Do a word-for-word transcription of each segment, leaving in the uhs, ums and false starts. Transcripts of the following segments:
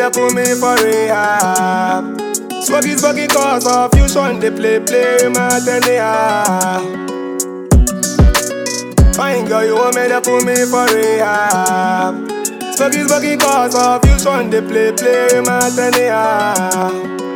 they put me for rehab. Swaggy, swaggy, cause of fusion, they play, play, my tenea. Fine girl, you want me to put me for rehab. Swaggy, swaggy, cause of fusion, they play, play, my tenea.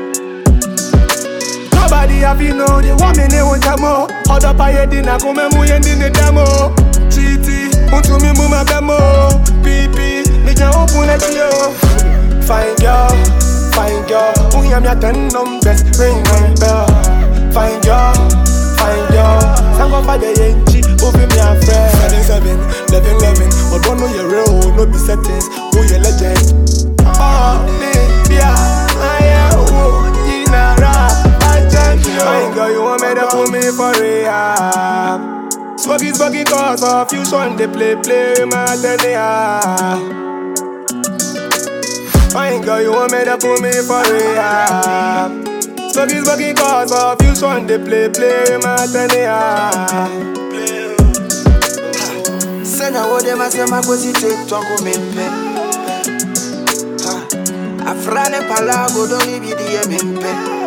Nobody have you know, they want me, they want more. Hold up, I had dinner, come and move in the demo. G T, unto me, move my demo. P P, they can open it to you. Fine girl, fine girl, we am your ten numbers, ring my bell. Fine girl, fine girl, sang up for the yenchi, open me a friend. Seven, seven, eleven, eleven, but don't know your real, no be settings, who your legend. Oh, yeah, I am, oh, in a rap, I champion. Fine girl, you want me to put me for rehab. Swaggy, swaggy, cause of fusion, they play, play, my tenea. Fine girl, you want me to put me for rehab. Swaggy, swaggy, cause of fusion, they play, play, my tenea. Say now what them a say, my pussy take talk with me. Afrane palago, don't leave you the mimpe.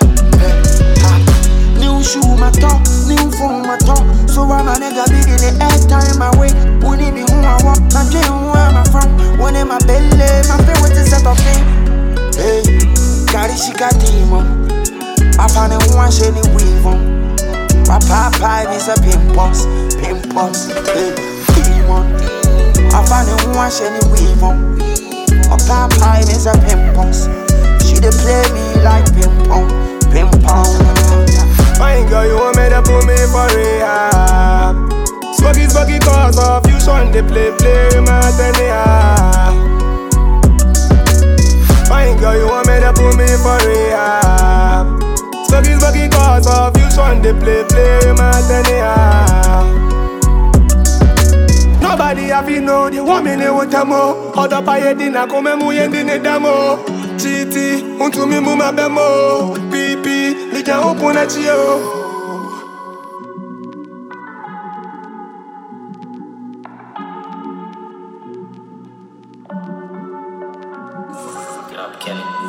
New shoe, my top, new phone, my top. So I'm a nigga big in the air time my way. Who need me who I want, not dream who I'm from. One in my belly, my favorite is set of thing. Hey, carry shikatimo. I found a one shady weave on. My papa is a pimpos, pimpos. Hey, demon. I found a one shady weave on. My papa is a pimpos. She dey play me like ping pong, ping pong. Fine girl, you want me to put me for rehab. Swaggy, swaggy, cause of fusion, they play, play, my tenea. Fine girl, you want me to put me for rehab. Swaggy, swaggy, cause of fusion, they play, play, my tenea. Nobody have you know, they want me, they want more. Hold up, I had dinner, come and move in the demo. G T, unto me, move my demo. P P, they can open it to you. Kelly.